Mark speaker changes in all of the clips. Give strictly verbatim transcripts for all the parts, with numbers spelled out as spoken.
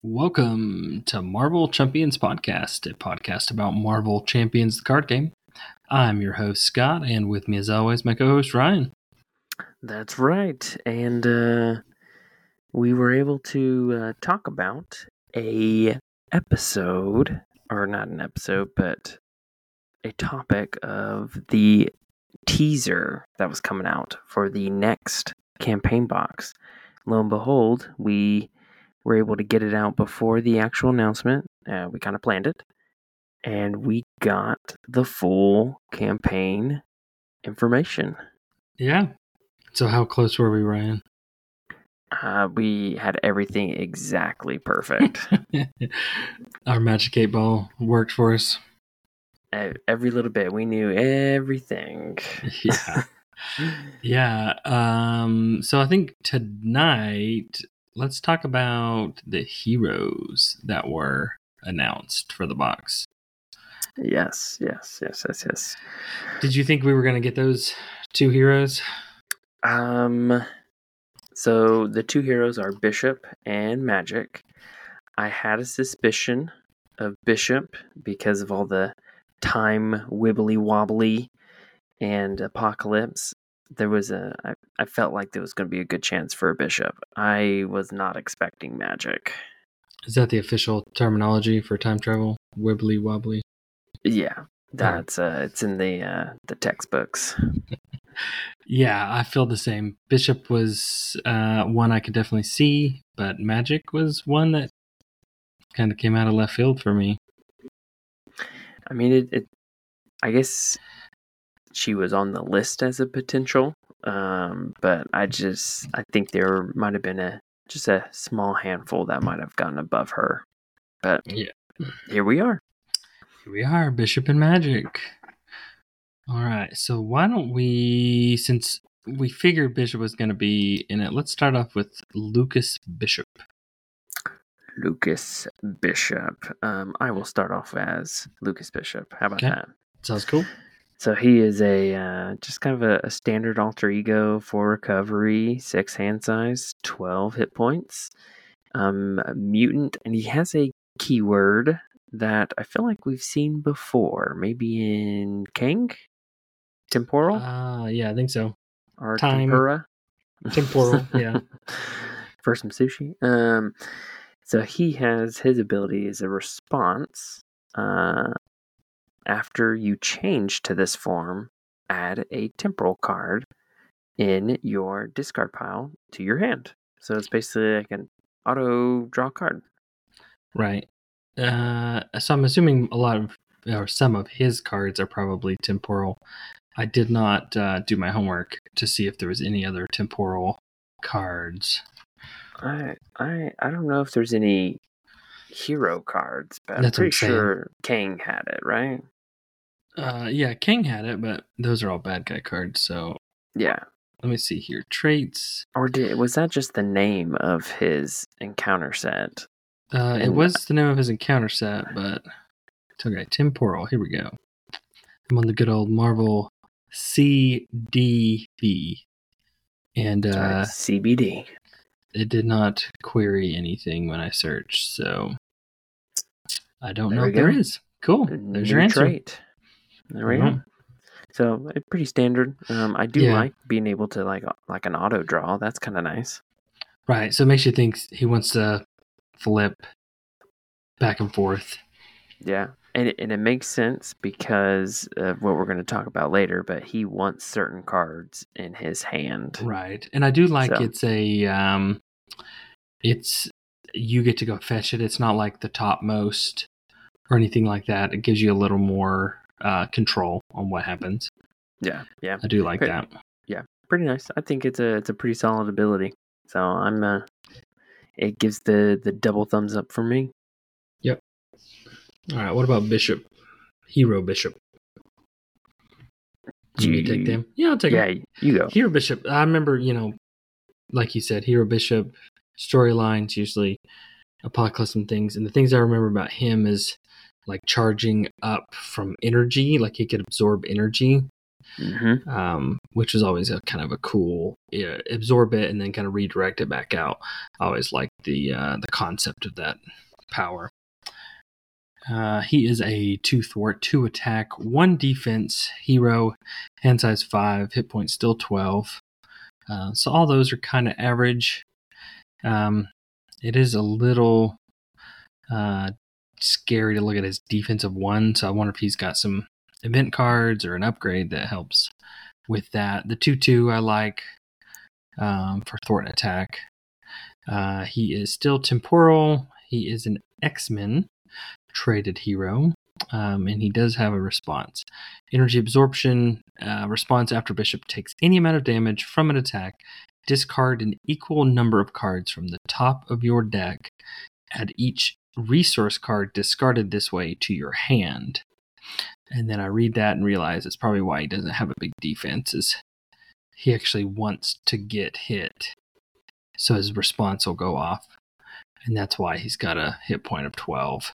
Speaker 1: Welcome to Marvel Champions Podcast, a podcast about Marvel Champions, the card game. I'm your host, Scott, and with me, as always, my co-host, Ryan.
Speaker 2: That's right. And uh, we were able to uh, talk about a episode, or not an episode, but a topic of the teaser that was coming out for the next campaign box. Lo and behold, we were able to get it out before the actual announcement. Uh, we kind of planned it. And we got the full campaign information.
Speaker 1: Yeah. So how close were we, Ryan?
Speaker 2: Uh, we had everything exactly perfect.
Speaker 1: Our Magic eight Ball worked for us.
Speaker 2: Every little bit. We knew everything.
Speaker 1: Yeah. yeah. Um, so I think tonight, let's talk about the heroes that were announced for the box.
Speaker 2: Yes, yes, yes, yes, yes.
Speaker 1: Did you think we were going to get those two heroes?
Speaker 2: Um, so the two heroes are Bishop and Magic. I had a suspicion of Bishop because of all the time wibbly wobbly and Apocalypse. There was a, I, I felt like there was going to be a good chance for a Bishop. I was not expecting Magic.
Speaker 1: Is that the official terminology for time travel? Wibbly wobbly?
Speaker 2: Yeah, that's uh, it's in the uh, the textbooks.
Speaker 1: Yeah, I feel the same. Bishop was uh, one I could definitely see, but Magic was one that kind of came out of left field for me.
Speaker 2: I mean, it, it. I guess she was on the list as a potential, um, but I just I think there might have been a just a small handful that might have gotten above her. But
Speaker 1: yeah,
Speaker 2: here we are.
Speaker 1: Here we are, Bishop and Magic. All right, so why don't we, since we figured Bishop was going to be in it, let's start off with Lucas Bishop.
Speaker 2: Lucas Bishop. Um, I will start off as Lucas Bishop. How about
Speaker 1: okay.
Speaker 2: that?
Speaker 1: Sounds cool.
Speaker 2: So he is a uh, just kind of a, a standard alter ego for recovery, six hand size, twelve hit points, um, a mutant, and he has a keyword that I feel like we've seen before, maybe in King? Temporal?
Speaker 1: Uh, yeah, I think so.
Speaker 2: Or
Speaker 1: Time.
Speaker 2: Tempura?
Speaker 1: Temporal, yeah.
Speaker 2: For some sushi. Um, so he has his ability as a response. Uh, after you change to this form, add a temporal card in your discard pile to your hand. So it's basically like an auto draw card.
Speaker 1: Right. Uh, so I'm assuming a lot of, or some of his cards are probably temporal. I did not uh, do my homework to see if there was any other temporal cards.
Speaker 2: I I I don't know if there's any hero cards, but
Speaker 1: That's
Speaker 2: I'm pretty sure Kang had it, right?
Speaker 1: Uh, yeah, King had it, but those are all bad guy cards. So
Speaker 2: yeah,
Speaker 1: let me see here. Traits.
Speaker 2: Or did was that just the name of his encounter set?
Speaker 1: Uh, it was the name of his encounter set, but it's okay. Temporal. Here we go. I'm on the good old Marvel C D B, and uh,
Speaker 2: right, C B D.
Speaker 1: It did not query anything when I searched, so I don't
Speaker 2: there
Speaker 1: know if there is. Cool. There's your answer.
Speaker 2: Trait. There we mm-hmm. go. So pretty standard. Um, I do yeah. like being able to like like an auto draw. That's kind of nice.
Speaker 1: Right. So it makes you think he wants to flip back and forth.
Speaker 2: Yeah, and it, and it makes sense because of what we're going to talk about later. But he wants certain cards in his hand.
Speaker 1: Right, and I do like
Speaker 2: so.
Speaker 1: it's a um, it's you get to go fetch it. It's not like the topmost or anything like that. It gives you a little more uh, control on what happens.
Speaker 2: Yeah, yeah,
Speaker 1: I do like
Speaker 2: pretty,
Speaker 1: that.
Speaker 2: Yeah, pretty nice. I think it's a it's a pretty solid ability. So I'm uh, it gives the the double thumbs up for me.
Speaker 1: Yep. All right. What about Bishop? Hero Bishop. Do you, you take them? Yeah, I'll take
Speaker 2: yeah,
Speaker 1: them.
Speaker 2: Yeah, you go.
Speaker 1: Hero Bishop. I remember, you know, like you said, Hero Bishop storylines usually Apocalypse and things, and the things I remember about him is like charging up from energy, like he could absorb energy
Speaker 2: Mm-hmm.
Speaker 1: um, which is always a kind of a cool yeah, absorb it and then kind of redirect it back out. I always like the uh, the concept of that power. Uh, he is a two thwart, two attack, one defense hero, hand size five, hit point still twelve. Uh, so all those are kind of average. Um, it is a little uh, scary to look at his defensive one, so I wonder if he's got some event cards or an upgrade that helps with that. The two two I like um, for thwart and attack. Uh, he is still temporal. He is an X-Men traded hero, um, and he does have a response. Energy absorption uh, response after Bishop takes any amount of damage from an attack. Discard an equal number of cards from the top of your deck. Add each resource card discarded this way to your hand. And then I read that and realize it's probably why he doesn't have a big defense, is he actually wants to get hit. So his response will go off. And that's why he's got a hit point of twelve.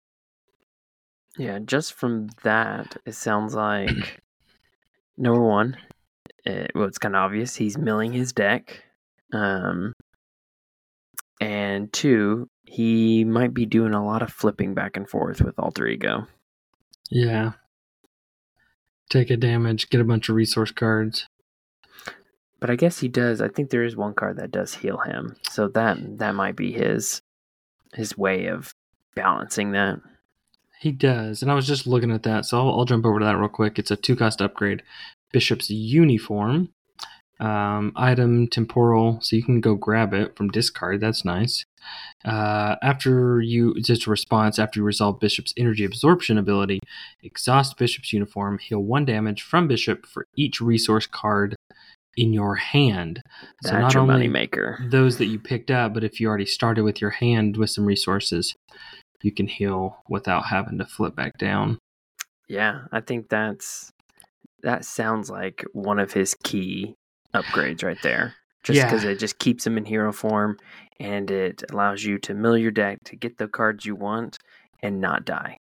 Speaker 2: Yeah, just from that, it sounds like, number one, it, well, it's kind of obvious he's milling his deck. Um, and two, he might be doing a lot of flipping back and forth with Alter Ego.
Speaker 1: Yeah. Take a damage, get a bunch of resource cards.
Speaker 2: But I guess he does. I think there is one card that does heal him. So that that might be his his way of balancing that.
Speaker 1: He does. And I was just looking at that, so I'll, I'll jump over to that real quick. It's a two-cost upgrade. Bishop's Uniform. Um, item temporal, so you can go grab it from discard. That's nice. Uh, after you, just a response, after you resolve Bishop's energy absorption ability, exhaust Bishop's Uniform, heal one damage from Bishop for each resource card in your hand.
Speaker 2: That's
Speaker 1: so not
Speaker 2: your
Speaker 1: only
Speaker 2: moneymaker.
Speaker 1: Those that you picked up, but if you already started with your hand with some resources, you can heal without having to flip back down.
Speaker 2: Yeah, I think that's that sounds like one of his key upgrades right there. Just because
Speaker 1: Yeah.
Speaker 2: it just keeps him in hero form, and it allows you to mill your deck to get the cards you want and not die.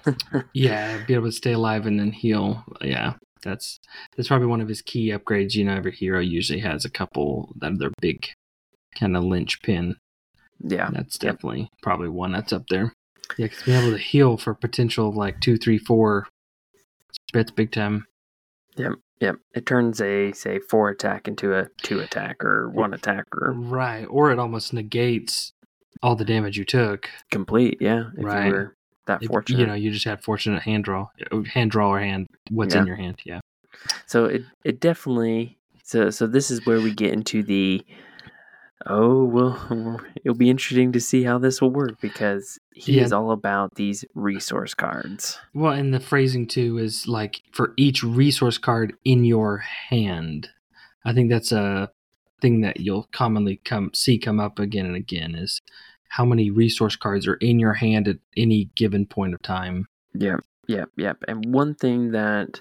Speaker 1: Yeah, be able to stay alive and then heal. Yeah, that's that's probably one of his key upgrades. You know, every hero usually has a couple that are their big kind of linchpin.
Speaker 2: Yeah,
Speaker 1: That's definitely yep. probably one that's up there. Yeah, because being able to heal for potential like two, three, four, that's big time.
Speaker 2: Yep, yep. It turns a, say, four attack into a two attack or one attack. Or
Speaker 1: Right, or it almost negates all the damage you took.
Speaker 2: Complete, yeah, if
Speaker 1: right.
Speaker 2: you were that
Speaker 1: if,
Speaker 2: fortunate.
Speaker 1: You know, you just had fortunate hand draw, hand draw or hand, what's
Speaker 2: yeah.
Speaker 1: in your hand, yeah.
Speaker 2: So it, it definitely, so so this is where we get into the, oh, well, it'll be interesting to see how this will work, because he
Speaker 1: Yeah.
Speaker 2: is all about these resource cards.
Speaker 1: Well, and the phrasing too is like for each resource card in your hand. I think that's a thing that you'll commonly come see come up again and again, is how many resource cards are in your hand at any given point of time.
Speaker 2: Yep, yep, yep. And one thing that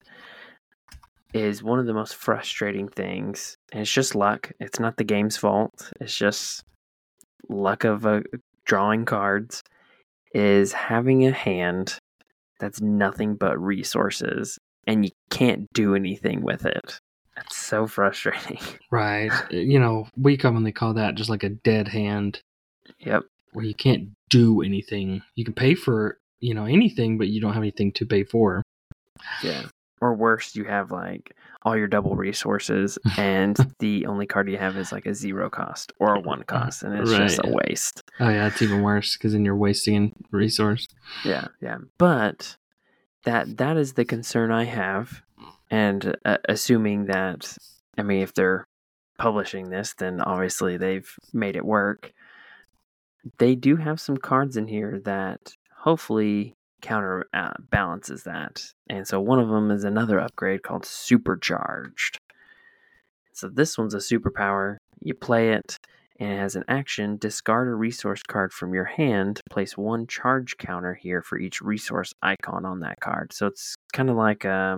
Speaker 2: is one of the most frustrating things, and it's just luck. It's not the game's fault. It's just luck of uh, drawing cards, is having a hand that's nothing but resources, and you can't do anything with it. That's so frustrating.
Speaker 1: Right. You know, we commonly call that just like a dead hand.
Speaker 2: Yep.
Speaker 1: Where you can't do anything. You can pay for, you know, anything, but you don't have anything to pay for.
Speaker 2: Yeah. Or worse, you have like all your double resources, and the only card you have is like a zero cost or a one cost, and it's
Speaker 1: right.
Speaker 2: just a waste.
Speaker 1: Oh yeah, it's even worse, because then you're wasting resource.
Speaker 2: Yeah, yeah. But that that is the concern I have, and uh, assuming that, I mean, if they're publishing this, then obviously they've made it work. They do have some cards in here that hopefully counter uh, balances that, and so one of them is another upgrade called Supercharged. So this one's a superpower. You play it, and it has an action: discard a resource card from your hand, place one charge counter here for each resource icon on that card. So it's kind of like a,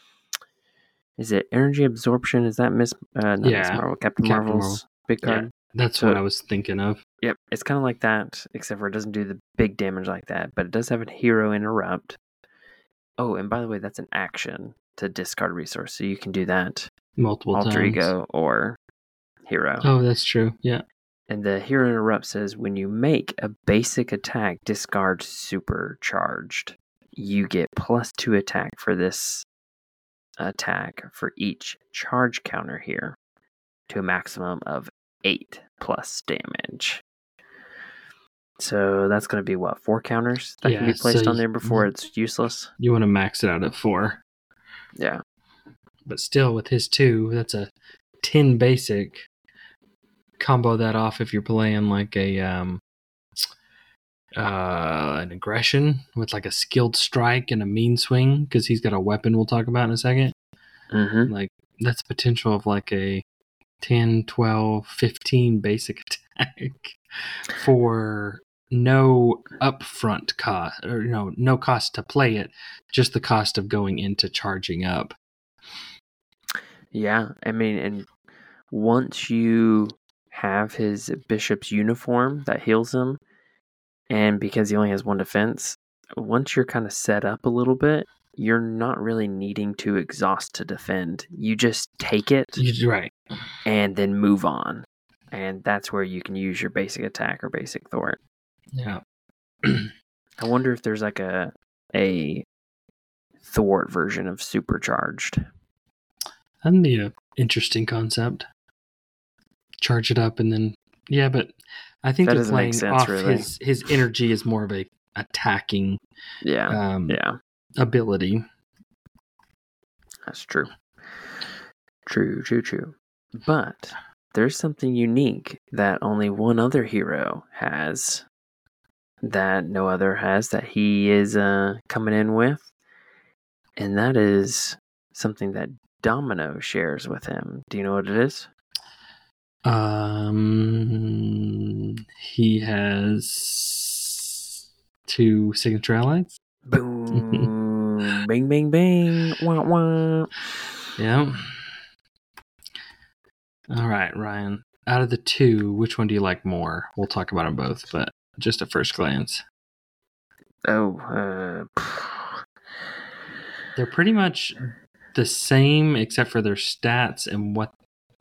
Speaker 2: is it energy absorption? Is that Miss uh, not
Speaker 1: yeah
Speaker 2: Miss Marvel, Captain,
Speaker 1: Captain
Speaker 2: Marvel's
Speaker 1: Marvel.
Speaker 2: big card?
Speaker 1: Yeah, that's
Speaker 2: so,
Speaker 1: what I was thinking of.
Speaker 2: Yep, it's kind of like that, except for it doesn't do the big damage like that, but it does have a hero interrupt. Oh, and by the way, that's an action. to discard a resource. So you can do that
Speaker 1: multiple
Speaker 2: alter
Speaker 1: times.
Speaker 2: ego or hero.
Speaker 1: Oh, that's true. Yeah.
Speaker 2: And the hero interrupt says, when you make a basic attack discard supercharged, you get plus two attack for this attack for each charge counter here to a maximum of eight plus damage. So that's going to be what, four counters that
Speaker 1: Yeah,
Speaker 2: can be placed
Speaker 1: so
Speaker 2: on there before
Speaker 1: you-
Speaker 2: it's useless?
Speaker 1: You want to max it out at four.
Speaker 2: Yeah.
Speaker 1: But still, with his two, that's a ten basic. Combo that off if you're playing like a um uh an aggression with like a skilled strike and a mean swing, because he's got a weapon we'll talk about in a second.
Speaker 2: Mm-hmm.
Speaker 1: Like that's potential of like a ten, twelve, fifteen basic attack for no upfront cost, or you know, no cost to play it, just the cost of going into charging up.
Speaker 2: Yeah, I mean, and once you have his bishop's uniform that heals him, and because he only has one defense, once you're kind of set up a little bit, you're not really needing to exhaust to defend. You just take it
Speaker 1: You're right.
Speaker 2: and then move on. And that's where you can use your basic attack or basic thwart.
Speaker 1: Yeah.
Speaker 2: I wonder if there's like a a thwart version of supercharged.
Speaker 1: That'd be an interesting concept. Charge it up and then, yeah, but I think
Speaker 2: That
Speaker 1: they're
Speaker 2: doesn't make
Speaker 1: playing
Speaker 2: sense,
Speaker 1: off
Speaker 2: really.
Speaker 1: his his energy is more of a attacking
Speaker 2: Yeah,
Speaker 1: um,
Speaker 2: yeah,
Speaker 1: ability.
Speaker 2: that's true. True, true, true. But there's something unique that only one other hero has, that no other has, that he is uh, coming in with, and that is something that Domino shares with him. Do you know what it is?
Speaker 1: Um, he has two signature allies.
Speaker 2: Boom, bing, bing, bing, wah, wah.
Speaker 1: Yeah. All right, Ryan. Out of the two, which one do you like more? We'll talk about them both, but just at first glance,
Speaker 2: Oh, uh,
Speaker 1: they're pretty much the same except for their stats and what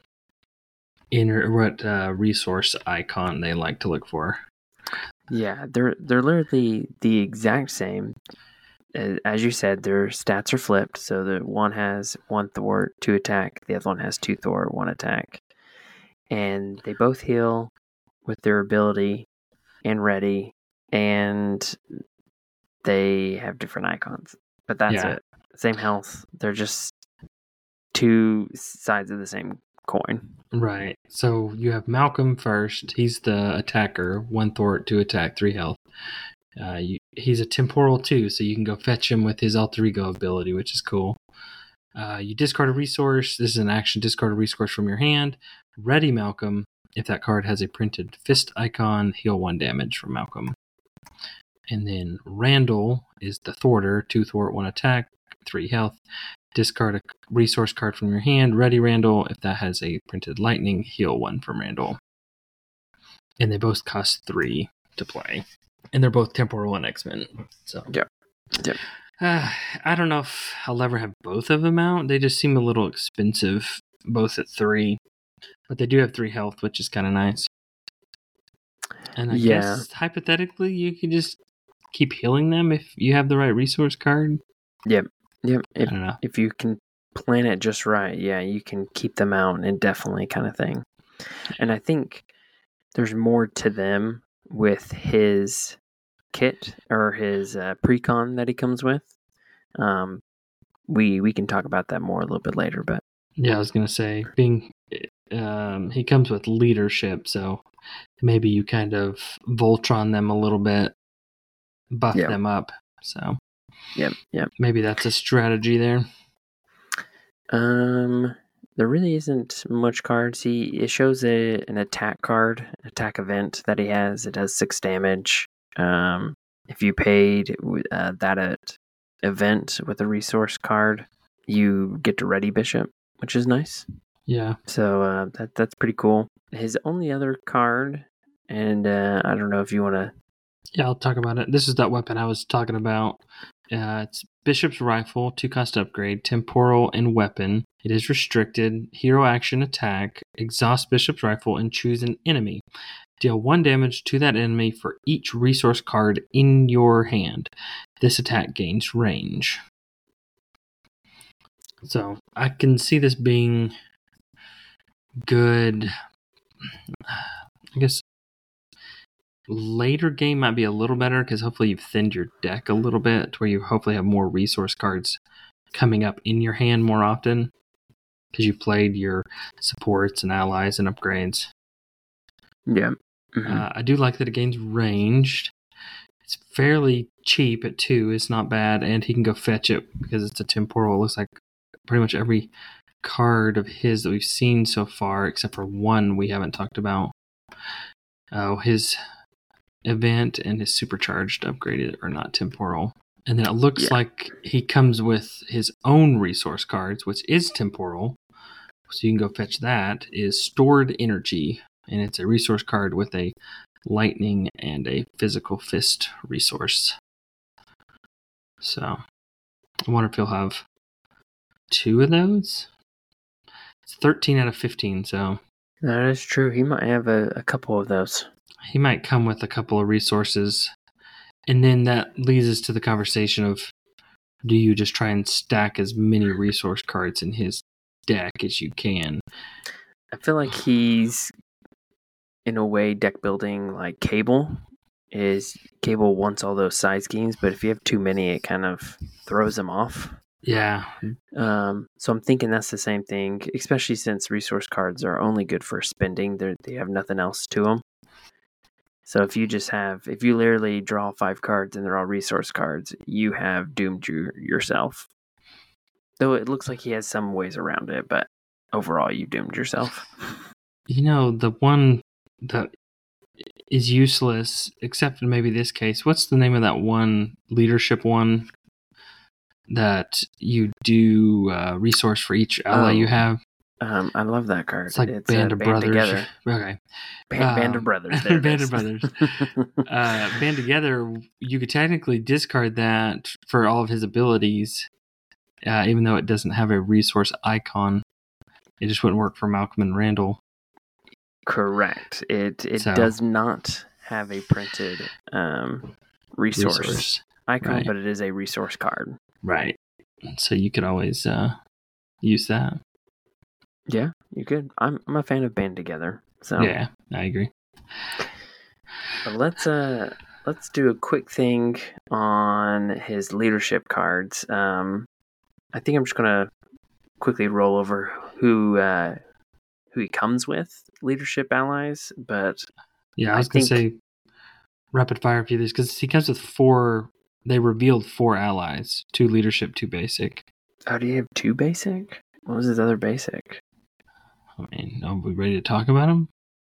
Speaker 1: inner what uh, resource icon they like to look for.
Speaker 2: yeah, they're they're literally the exact same. As as you said, their stats are flipped. So the one has one thwart, two attack. The other one has two thwart, one attack. And they both heal with their ability and ready, and they have different icons. But that's
Speaker 1: Yeah.
Speaker 2: it. Same health. They're just two sides of the same coin.
Speaker 1: Right. So you have Malcolm first. He's the attacker. One thwart, two attack, three health. Uh, you, he's a temporal too, so you can go fetch him with his alter ego ability, which is cool. Uh, you discard a resource. This is an action. Discard a resource from your hand. Ready Malcolm. If that card has a printed fist icon, heal one damage from Malcolm. And then Randall is the thwarter. Two thwart, one attack, three health. Discard a resource card from your hand. Ready Randall. If that has a printed lightning, heal one from Randall. And they both cost three to play. And they're both temporal and X-Men. So
Speaker 2: Yep. Yep.
Speaker 1: Uh, I don't know if I'll ever have both of them out. They just seem a little expensive, both at three. But they do have three health, which is kind of nice. And I
Speaker 2: Yeah.
Speaker 1: guess hypothetically, you could just keep healing them if you have the right resource card.
Speaker 2: Yep.
Speaker 1: I
Speaker 2: If
Speaker 1: don't know.
Speaker 2: if you can plan it just right, yeah, you can keep them out indefinitely, kind of thing. And I think there's more to them with his kit or his uh, precon that he comes with. Um, we we can talk about that more a little bit later, but
Speaker 1: Yeah, I was gonna say being um, he comes with leadership, so maybe you kind of Voltron them a little bit, buff
Speaker 2: Yeah.
Speaker 1: them up. So
Speaker 2: yep, yep.
Speaker 1: maybe that's a strategy there.
Speaker 2: Um, there really isn't much cards. He it shows a an attack card, attack event that he has. It does six damage. Um, if you paid uh, that at event with a resource card, you get to ready bishop, which is nice.
Speaker 1: Yeah.
Speaker 2: So uh, that that's pretty cool. His only other card, and uh, I don't know if you want to.
Speaker 1: Yeah, I'll talk about it. This is that weapon I was talking about Uh, it's Bishop's Rifle, two cost upgrade, temporal and weapon. It is restricted. Hero action attack. Exhaust Bishop's Rifle and choose an enemy. Deal one damage to that enemy for each resource card in your hand. This attack gains range. So I can see this being good. I guess later game might be a little better because hopefully you've thinned your deck a little bit where you hopefully have more resource cards coming up in your hand more often because you played your supports and allies and upgrades.
Speaker 2: Yeah.
Speaker 1: Mm-hmm. Uh, I do like that it gains ranged. It's fairly cheap at two. It's not bad, and he can go fetch it because it's a temporal. It looks like pretty much every card of his that we've seen so far, except for one we haven't talked about. Oh, his event and his supercharged upgraded are not temporal. And then it looks yeah. like he comes with his own resource cards, which is temporal. So you can go fetch that, is Stored Energy. And it's a resource card with a lightning and a physical fist resource. So I wonder if he'll have two of those. It's thirteen out of fifteen, so.
Speaker 2: That is true. He might have a, a couple of those.
Speaker 1: He might come with a couple of resources. And then that leads us to the conversation of, do you just try and stack as many resource cards in his deck as you can?
Speaker 2: I feel like he's, in a way, deck building like Cable. Is Cable wants all those side schemes, but if you have too many, it kind of throws them off.
Speaker 1: Yeah.
Speaker 2: Um, so I'm thinking that's the same thing, especially since resource cards are only good for spending. They they have nothing else to them. So if you just have, if you literally draw five cards and they're all resource cards, you have doomed you yourself. Though it looks like he has some ways around it, but overall you doomed yourself.
Speaker 1: You know, the one that is useless, except in maybe this case, what's the name of that one leadership one that you do uh, resource for each ally um, you have?
Speaker 2: Um, I love that card.
Speaker 1: It's like it's Band of Brothers. Together. Okay.
Speaker 2: Band, um, Band of Brothers. There
Speaker 1: Band of Brothers. uh, Band Together, you could technically discard that for all of his abilities, uh, even though it doesn't have a resource icon. It just wouldn't work for Malcolm and Randall.
Speaker 2: Correct. It it so, does not have a printed um, resource, resource icon, right. But it is a resource card.
Speaker 1: Right. So you could always uh, use that.
Speaker 2: Yeah, you could. I'm I'm a fan of Band Together. So
Speaker 1: yeah, I agree.
Speaker 2: But let's uh let's do a quick thing on his leadership cards. Um, I think I'm just gonna quickly roll over who uh, who he comes with, leadership allies. But
Speaker 1: yeah, I was I gonna think... say rapid fire a few of these because he comes with four. They revealed four allies: two leadership, two basic.
Speaker 2: Oh, do you have two basic? What was his other basic?
Speaker 1: I mean, are we ready to talk about them?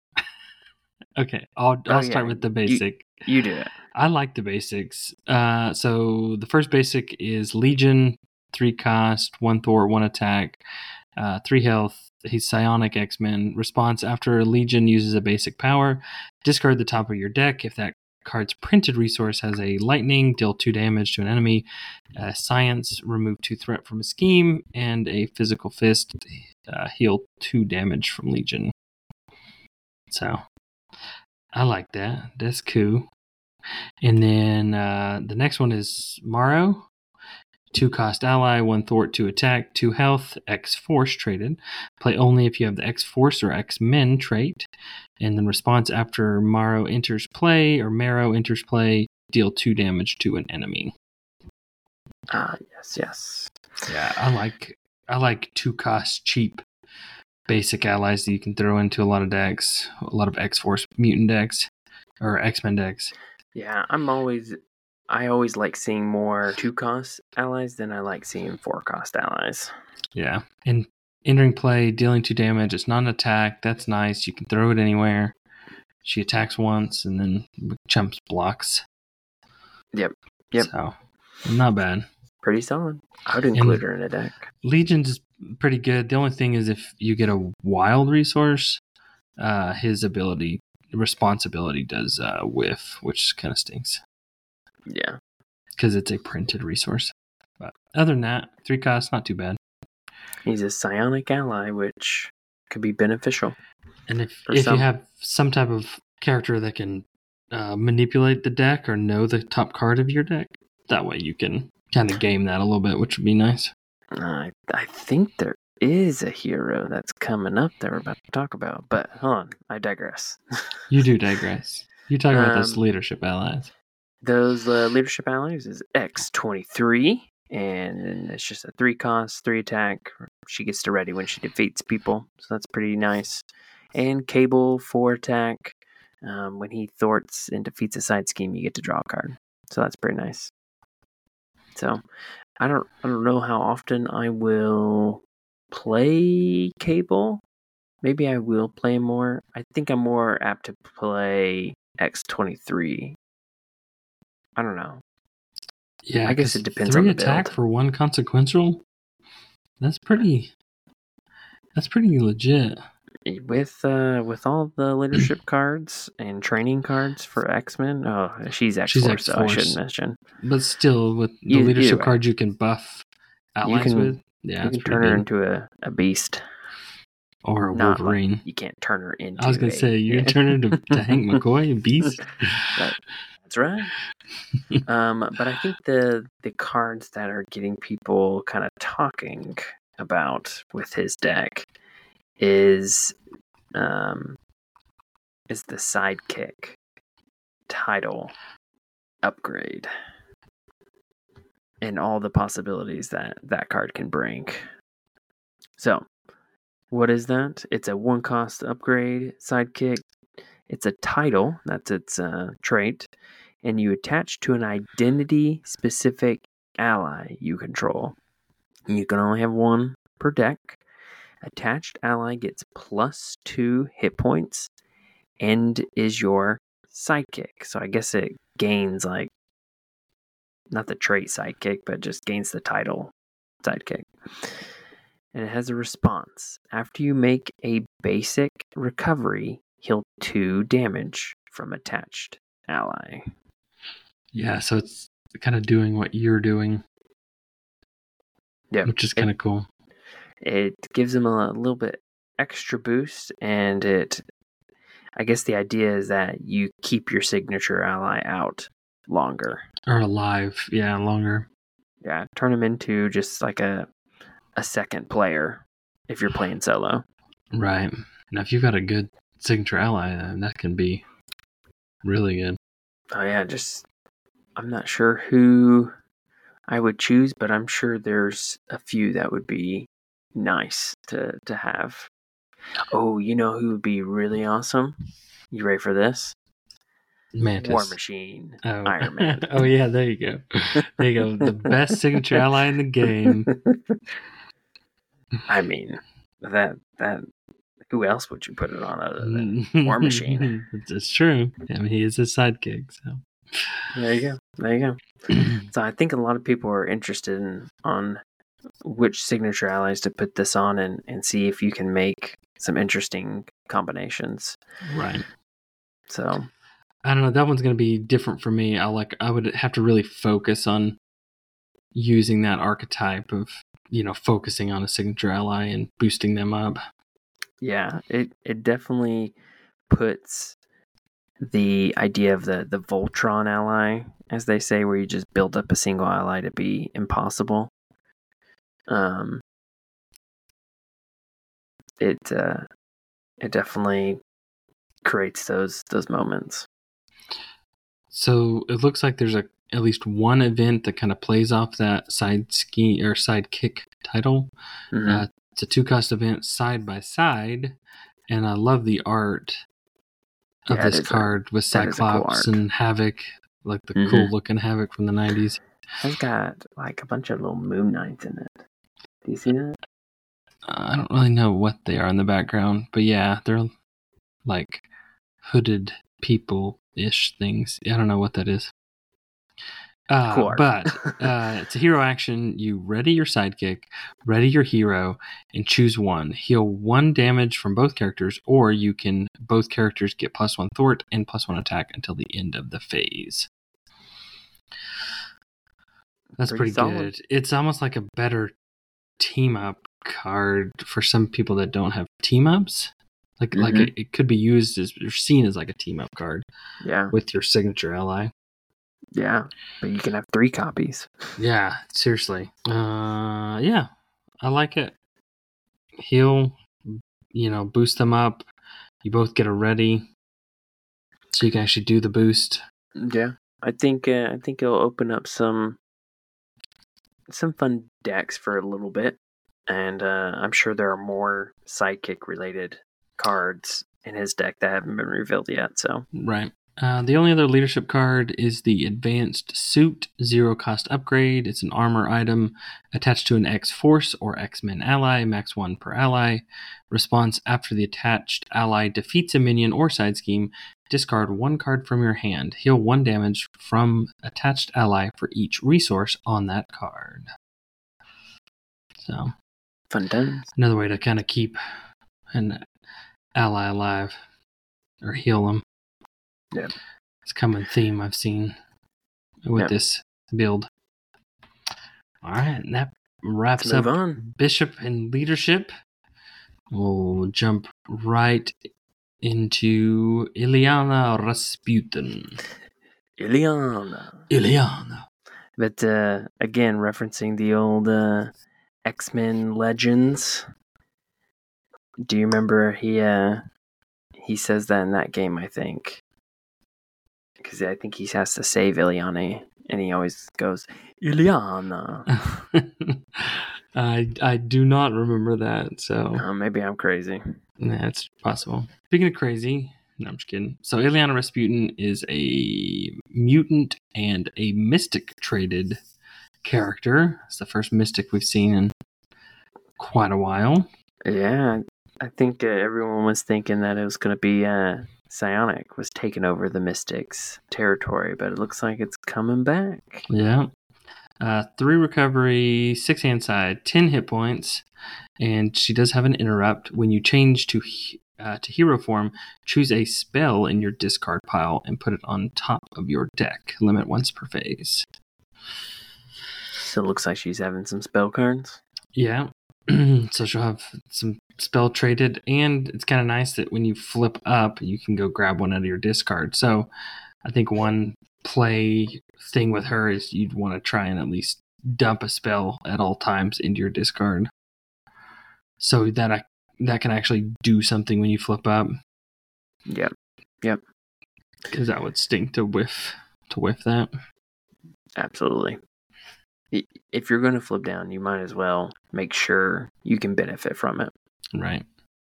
Speaker 1: Okay, I'll I'll oh, start yeah. with the basic.
Speaker 2: You, you do it.
Speaker 1: I like the basics. Uh, so the first basic is Legion, three cost, one thwart, one attack, uh, three health. He's Psionic X-Men. Response: after a Legion uses a basic power, discard the top of your deck. If that card's printed resource has a lightning, deal two damage to an enemy. Uh, science, remove two threat from a scheme, and a physical fist, uh, heal two damage from Legion. So, I like that. That's cool. And then uh, the next one is Morrow. Two cost ally, one thwart, two attack, two health, X Force traded. Play only if you have the X Force or X Men trait. And then response after Morrow enters play or Marrow enters play, deal two damage to an enemy.
Speaker 2: Ah, yes, yes.
Speaker 1: Yeah, I like I like two cost cheap basic allies that you can throw into a lot of decks, a lot of X Force mutant decks or X Men decks.
Speaker 2: Yeah, I'm always. I always like seeing more two-cost allies than I like seeing four-cost allies.
Speaker 1: Yeah. And entering play, dealing two damage. It's not an attack. That's nice. You can throw it anywhere. She attacks once and then chumps blocks.
Speaker 2: Yep. Yep.
Speaker 1: So, not bad.
Speaker 2: Pretty solid. I would include and her in a deck.
Speaker 1: Legion's is pretty good. The only thing is if you get a wild resource, uh, his ability, responsibility does uh, whiff, which kind of stinks.
Speaker 2: Yeah.
Speaker 1: because it's a printed resource. But other than that, three costs, not too bad.
Speaker 2: He's a psionic ally, which could be beneficial.
Speaker 1: And if
Speaker 2: for
Speaker 1: if
Speaker 2: some.
Speaker 1: you have some type of character that can uh, manipulate the deck or know the top card of your deck, that way you can kind of game that a little bit, which would be nice.
Speaker 2: I I think there is a hero that's coming up that we're about to talk about, but hold on, I digress.
Speaker 1: You do digress. You talk about
Speaker 2: Um,
Speaker 1: those leadership allies.
Speaker 2: Those uh, leadership allies is X twenty-three, and it's just a three cost, three attack. She gets to ready when she defeats people, so that's pretty nice. And Cable, four attack. Um, when he thwarts and defeats a side scheme, you get to draw a card, so that's pretty nice. So I don't I don't know how often I will play Cable. Maybe I will play more. I think I'm more apt to play X twenty-three. I don't know.
Speaker 1: Yeah,
Speaker 2: I guess
Speaker 1: 'cause
Speaker 2: it depends
Speaker 1: three
Speaker 2: on the
Speaker 1: attack
Speaker 2: build.
Speaker 1: for one consequential. That's pretty. That's pretty legit.
Speaker 2: With uh, with all the leadership cards and training cards for X-Men, oh, she's X
Speaker 1: She's
Speaker 2: Force, so I
Speaker 1: X-Force.
Speaker 2: shouldn't mention.
Speaker 1: But still, with the
Speaker 2: Either-
Speaker 1: leadership
Speaker 2: either way.
Speaker 1: cards you can buff allies
Speaker 2: can-
Speaker 1: with, yeah,
Speaker 2: You
Speaker 1: it's
Speaker 2: can
Speaker 1: pretty
Speaker 2: turn her
Speaker 1: good.
Speaker 2: into a, a beast.
Speaker 1: Or a
Speaker 2: Not
Speaker 1: Wolverine.
Speaker 2: Like, you can't turn her into
Speaker 1: I was gonna
Speaker 2: a-
Speaker 1: say you can turn into to Hank McCoy, a beast.
Speaker 2: That, that's right. um, but I think the the cards that are getting people kind of talking about with his deck is um is the sidekick title upgrade and all the possibilities that that card can bring. So, what is that? It's a one cost upgrade sidekick. It's a title, that's its uh, trait, and you attach to an identity specific ally you control. You can only have one per deck. Attached ally gets plus two hit points and is your sidekick. So I guess it gains, like, not the trait sidekick, but just gains the title sidekick. And it has a response. After you make a basic recovery, heal two damage from attached ally.
Speaker 1: Yeah, so it's kind of doing what you're doing.
Speaker 2: Yeah,
Speaker 1: Which is kind of cool.
Speaker 2: It gives him a little bit extra boost, and it, I guess the idea is that you keep your signature ally out longer.
Speaker 1: Or alive, yeah, longer.
Speaker 2: Yeah, turn him into just like a a second player if you're playing solo.
Speaker 1: Right. Now, if you've got a good signature ally, then that can be really good.
Speaker 2: Oh yeah, just I'm not sure who I would choose, but I'm sure there's a few that would be nice to to have. Oh, you know who would be really awesome? You ready for this?
Speaker 1: Mantis.
Speaker 2: War Machine.
Speaker 1: Oh.
Speaker 2: Iron Man.
Speaker 1: Oh, yeah, there you go. There you go. The best signature ally in the game.
Speaker 2: I mean, that that who else would you put it on other than War Machine?
Speaker 1: It's true. I mean, he is a sidekick, so.
Speaker 2: There you go. There you go. So I think a lot of people are interested in on which signature allies to put this on and, and see if you can make some interesting combinations.
Speaker 1: Right.
Speaker 2: So
Speaker 1: I don't know. That one's going to be different for me. I like. I would have to really focus on using that archetype of, you know, focusing on a signature ally and boosting them up.
Speaker 2: yeah, it it definitely puts the idea of the the Voltron ally, as they say, where you just build up a single ally to be impossible. Um, it uh, it definitely creates those those moments.
Speaker 1: So it looks like there's a at least one event that kind of plays off that side ski or sidekick title.
Speaker 2: Mhm.
Speaker 1: Uh, it's a two cost event side by side, and I love the art of
Speaker 2: Yeah, it
Speaker 1: this
Speaker 2: is a- that
Speaker 1: card with
Speaker 2: is a cool
Speaker 1: Cyclops
Speaker 2: art.
Speaker 1: and Havoc, like the
Speaker 2: Mhm.
Speaker 1: cool looking Havoc from the nineties.
Speaker 2: Has got like a bunch of little Moon Knights in it. Do you see that?
Speaker 1: Uh, I don't really know what they are in the background, but yeah, they're like hooded people ish things. I don't know what that is. Uh,
Speaker 2: Cool art.
Speaker 1: but uh, it's a hero action. You ready your sidekick, ready your hero, and choose one. Heal one damage from both characters, or you can both characters get plus one thwart and plus one attack until the end of the phase. That's
Speaker 2: Pretty
Speaker 1: pretty,
Speaker 2: solid.
Speaker 1: good. It's almost like a better team up card for some people that don't have team ups. Like like
Speaker 2: Mhm.
Speaker 1: it, it could be used as or seen as like a team up card
Speaker 2: Yeah,
Speaker 1: with your signature ally.
Speaker 2: yeah. But you can have three copies.
Speaker 1: Yeah, seriously. Uh, yeah, I like it. Heal, you know, boost them up. You both get a ready, so you can actually do the boost.
Speaker 2: Yeah, I think uh, I think it'll open up some some fun decks for a little bit, and uh, I'm sure there are more sidekick related cards in his deck that haven't been revealed yet. So
Speaker 1: Right. Uh, the only other leadership card is the Advanced Suit Zero Cost Upgrade. It's an armor item attached to an X Force or X-Men ally, max one per ally. Response: after the attached ally defeats a minion or side scheme, discard one card from your hand. Heal one damage from attached ally for each resource on that card. So,
Speaker 2: fun times.
Speaker 1: another way to kind of keep an ally alive or heal them.
Speaker 2: Yeah.
Speaker 1: It's a common theme I've seen with
Speaker 2: Yeah.
Speaker 1: this build. All right, and that wraps
Speaker 2: Let's move
Speaker 1: up
Speaker 2: on.
Speaker 1: Bishop and leadership. We'll jump right into Ilyana Rasputin.
Speaker 2: Ilyana.
Speaker 1: Ilyana.
Speaker 2: But uh, again, referencing the old uh, X-Men Legends. Do you remember he uh, he says that in that game? I think because I think he has to save Ilyana, and he always goes Ilyana.
Speaker 1: I I do not remember that, so
Speaker 2: Oh, maybe I'm crazy.
Speaker 1: that's possible. Speaking of crazy, no, I'm just kidding. So Ilyana Rasputin is a mutant and a mystic traded character. It's the first mystic we've seen in quite a while.
Speaker 2: Yeah, I think uh, everyone was thinking that it was going to be uh, Psionic was taking over the Mystics territory, but it looks like it's coming back.
Speaker 1: Yeah. Uh, three recovery, six hand side, ten hit points, and she does have an interrupt. When you change to uh, to hero form, choose a spell in your discard pile and put it on top of your deck. Limit once per phase.
Speaker 2: So it looks like she's having some spell cards.
Speaker 1: Yeah. So she'll have some spell traded, and it's kind of nice that when you flip up, you can go grab one out of your discard. So I think one play thing with her is you'd want to try and at least dump a spell at all times into your discard, so that I, that can actually do something when you flip up.
Speaker 2: Yep, yep,
Speaker 1: Because that would stink to whiff to whiff that.
Speaker 2: absolutely. If you're going to flip down, you might as well make sure you can benefit from it.
Speaker 1: Right.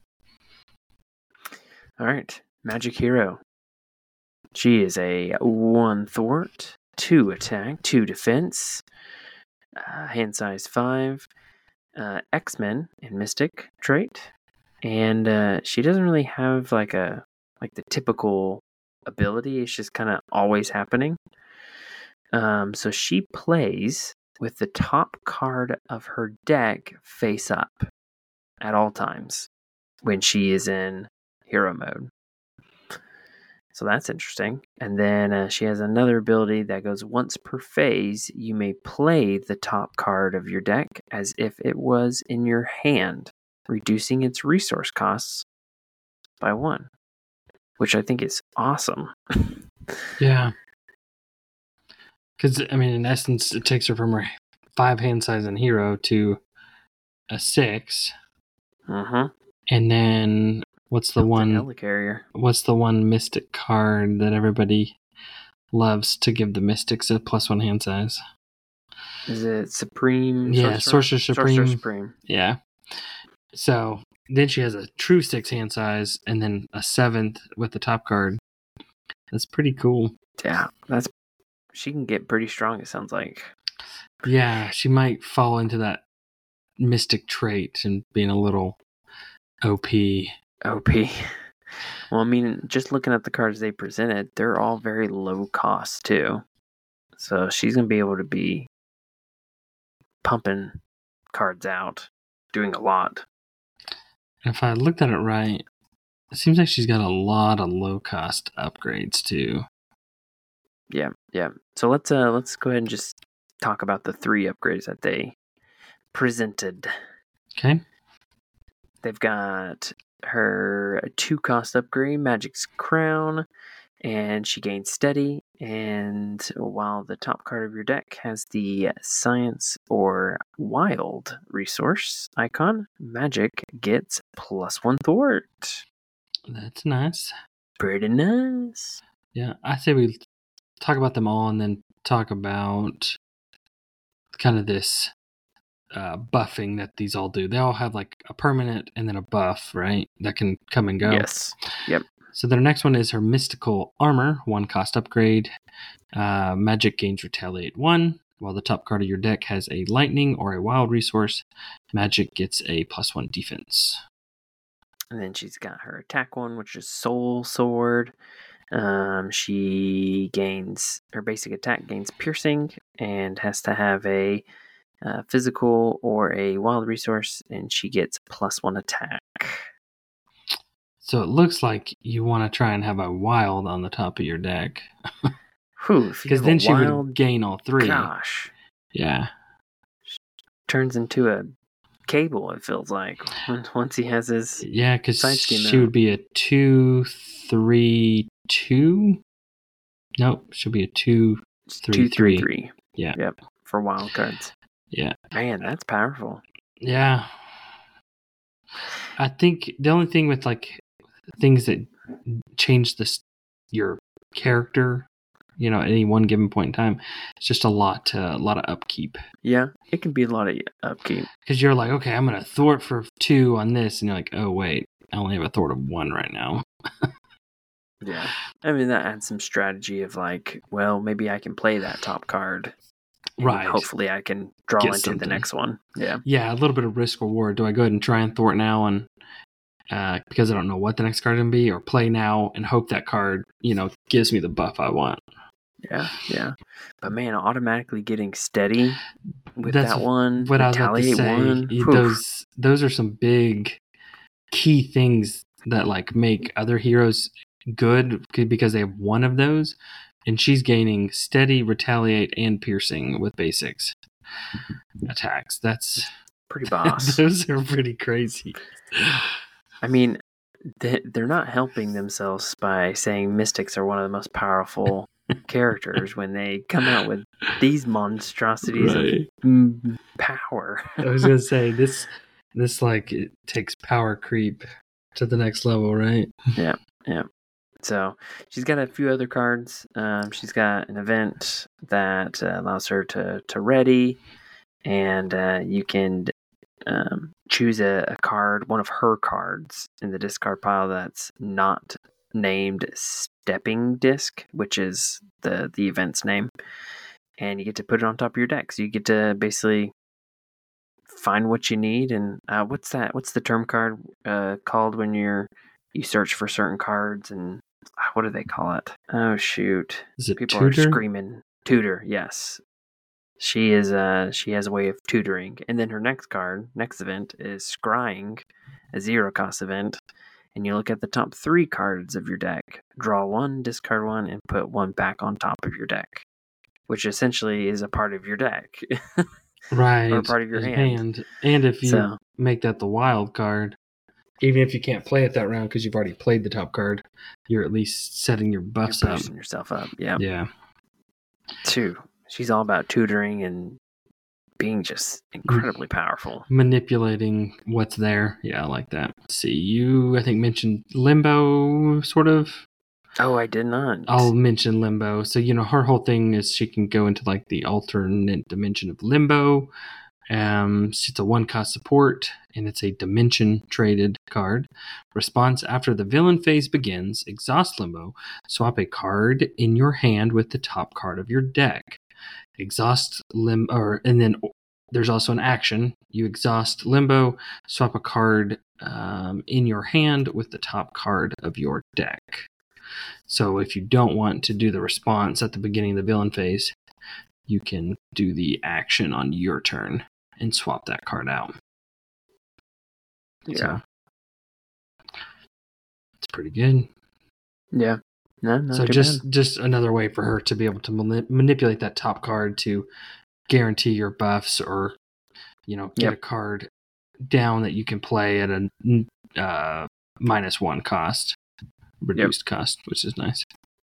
Speaker 2: All right, Magic Hero. She is a one thwart, two attack, two defense, uh, hand size five, uh, X-Men and Mystic trait, and uh, she doesn't really have like a like the typical ability. It's just kind of always happening. Um, so she plays with the top card of her deck face up at all times when she is in hero mode. So that's interesting. And then uh, she has another ability that goes once per phase. You may play the top card of your deck as if it was in your hand, reducing its resource costs by one, which I think is awesome.
Speaker 1: Yeah. Because, I mean, in essence, it takes her from her five hand size in hero to a six.
Speaker 2: Uh-huh.
Speaker 1: And then what's the one?
Speaker 2: Helicarrier.
Speaker 1: What's the one mystic card that everybody loves to give the mystics a plus one hand size?
Speaker 2: Is it Supreme?
Speaker 1: Yeah, Sorcerer Supreme.
Speaker 2: Sorcerer Supreme.
Speaker 1: Yeah. So then she has a true six hand size and then a seventh with the top card. That's pretty cool.
Speaker 2: Yeah, that's she can get pretty strong, it sounds like.
Speaker 1: Yeah, she might fall into that mystic trait and being a little O P.
Speaker 2: O P. Well, I mean, just looking at the cards they presented, they're all very low cost too. So she's going to be able to be pumping cards out, doing a lot.
Speaker 1: If I looked at it right, it seems like she's got a lot of low cost upgrades too.
Speaker 2: Yeah, yeah. So let's uh let's go ahead and just talk about the three upgrades that they presented.
Speaker 1: Okay.
Speaker 2: They've got her two cost upgrade, Magic's Crown, and she gains steady. And while the top card of your deck has the Science or Wild resource icon, Magic gets plus one thwart.
Speaker 1: That's nice.
Speaker 2: Pretty nice.
Speaker 1: Yeah, I say we talk about them all and then talk about kind of this uh, buffing that these all do. They all have like a permanent and then a buff, right? That can come and go.
Speaker 2: Yes. Yep.
Speaker 1: So their next one is her Mystical Armor, one cost upgrade. Uh, Magic gains Retaliate one. While the top card of your deck has a Lightning or a Wild resource, Magic gets a plus one defense.
Speaker 2: And then she's got her attack one, which is Soul Sword. Um, she gains, her basic attack gains Piercing and has to have a uh, physical or a wild resource, and she gets plus one attack.
Speaker 1: So it looks like you want to try and have a wild on the top of your deck. Because then she
Speaker 2: wild,
Speaker 1: would gain all three.
Speaker 2: Gosh.
Speaker 1: Yeah.
Speaker 2: Turns into a Cable, it feels like, once he has his...
Speaker 1: Yeah, because she out. would be a two, three, two? Nope, she'll be a two, three,
Speaker 2: two,
Speaker 1: three.
Speaker 2: three, three.
Speaker 1: Yeah.
Speaker 2: Yep, for wild cards.
Speaker 1: Yeah.
Speaker 2: Man, that's powerful.
Speaker 1: Yeah. I think the only thing with, like, things that change this your character, you know, at any one given point in time, it's just a lot, uh, a lot of upkeep.
Speaker 2: Yeah, it can be a lot of upkeep.
Speaker 1: Because you're like, okay, I'm going to thwart for two on this, and you're like, oh, wait, I only have a thwart of one right now.
Speaker 2: Yeah. I mean, that adds some strategy of like, well, maybe I can play that top card.
Speaker 1: Right.
Speaker 2: Hopefully I can draw
Speaker 1: Get
Speaker 2: into
Speaker 1: something.
Speaker 2: the next one. Yeah.
Speaker 1: Yeah, a little bit of risk reward. Do I go ahead and try and thwart now and uh, because I don't know what the next card is going to be, or play now and hope that card, you know, gives me the buff I want?
Speaker 2: Yeah, yeah. But man, automatically getting steady with
Speaker 1: That's
Speaker 2: that one,
Speaker 1: what I was about to say.
Speaker 2: one,
Speaker 1: those those are some big key things that like make other heroes good because they have one of those, and she's gaining steady, retaliate, and piercing with basics attacks. That's
Speaker 2: pretty boss.
Speaker 1: Those are pretty crazy.
Speaker 2: I mean, they're not helping themselves by saying mystics are one of the most powerful characters when they come out with these monstrosities right. of power.
Speaker 1: I was gonna say this this like it takes power creep to the next level, right?
Speaker 2: Yeah, yeah. So she's got a few other cards. Um, she's got an event that uh, allows her to to ready, and uh, you can um, choose a, a card, one of her cards in the discard pile that's not named Stepping Disc, which is the the event's name, and you get to put it on top of your deck. So you get to basically find what you need. And uh, what's that? What's the term card uh, called when you're you search for certain cards? And what do they call it? Oh shoot!
Speaker 1: Is it
Speaker 2: People
Speaker 1: tutor?
Speaker 2: are screaming. Tutor, yes. She is. Uh, she has a way of tutoring. And then her next card, next event, is Scrying, a zero cost event. And you look at the top three cards of your deck, draw one, discard one, and put one back on top of your deck, which essentially is a part of your deck.
Speaker 1: Right.
Speaker 2: Or a part of your hand.
Speaker 1: And, and if you
Speaker 2: so,
Speaker 1: make that the wild card, even if you can't play it that round because you've already played the top card, you're at least setting your buffs
Speaker 2: you're
Speaker 1: up.
Speaker 2: boosting yourself up. Yeah.
Speaker 1: Yeah.
Speaker 2: Two. She's all about tutoring and being just incredibly powerful.
Speaker 1: Manipulating what's there. Yeah, I like that. Let's see, you, I think, mentioned Limbo, sort of.
Speaker 2: Oh, I did not.
Speaker 1: I'll mention Limbo. So, you know, her whole thing is she can go into, like, the alternate dimension of Limbo. Um, it's a one-cost support, and it's a dimension-traded card. Response after the villain phase begins, exhaust Limbo. Swap a card in your hand with the top card of your deck. Exhaust Limbo, or and then there's also an action. You exhaust Limbo, swap a card um, in your hand with the top card of your deck. So if you don't want to do the response at the beginning of the villain phase, you can do the action on your turn and swap that card out.
Speaker 2: Yeah.
Speaker 1: So, it's pretty good.
Speaker 2: Yeah. No, not
Speaker 1: so
Speaker 2: too
Speaker 1: just
Speaker 2: bad.
Speaker 1: just another way for her to be able to mani- manipulate that top card to guarantee your buffs or, you know, get
Speaker 2: Yep.
Speaker 1: a card down that you can play at a uh, minus one cost, reduced yep. cost, which is nice.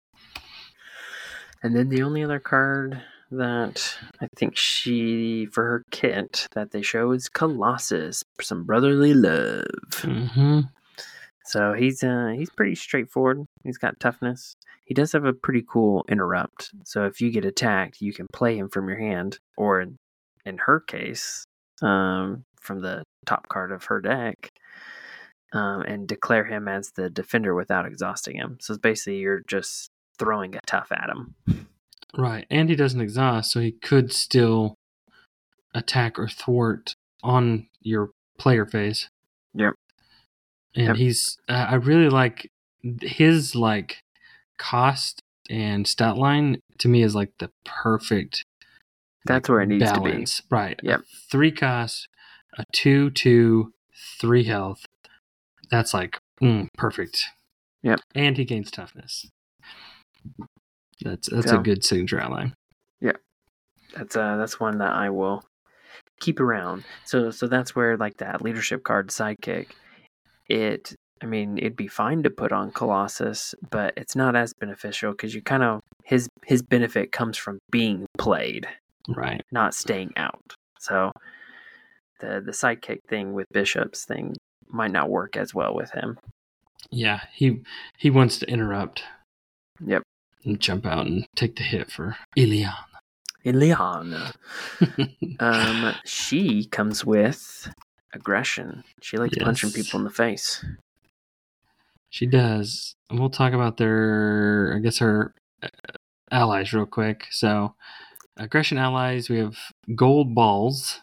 Speaker 2: And then the only other card that I think she, for her kit, that they show is Colossus, some brotherly love.
Speaker 1: Mm-hmm.
Speaker 2: So he's uh, he's pretty straightforward. He's got toughness. He does have a pretty cool interrupt. So if you get attacked, you can play him from your hand, or in, in her case, um, from the top card of her deck, um, and declare him as the defender without exhausting him. So it's basically you're just throwing a tough at him.
Speaker 1: Right, and he doesn't exhaust, so he could still attack or thwart on your player phase.
Speaker 2: Yep.
Speaker 1: And yep. he's, uh, I really like his like cost and stat line. To me, is like the perfect.
Speaker 2: That's
Speaker 1: like,
Speaker 2: where it needs
Speaker 1: balance.
Speaker 2: to be.
Speaker 1: Right.
Speaker 2: Yep.
Speaker 1: A three cost, a two, two, three health. That's like mm, perfect.
Speaker 2: Yep.
Speaker 1: And he gains toughness. That's that's
Speaker 2: so,
Speaker 1: a good signature ally.
Speaker 2: Yeah, that's uh that's one that I will keep around. So so that's where like that leadership card sidekick. It I mean it'd be fine to put on Colossus, but it's not as beneficial because you kind of his his benefit comes from being played,
Speaker 1: right?
Speaker 2: Not staying out. So the the sidekick thing with Bishop's thing might not work as well with him.
Speaker 1: Yeah, he he wants to interrupt.
Speaker 2: Yep.
Speaker 1: And jump out and take the hit for Iliana.
Speaker 2: Iliana. um, she comes with aggression. She likes yes. punching people in the face.
Speaker 1: She does. And we'll talk about their, I guess, her allies real quick. So, aggression allies, we have Gold Balls.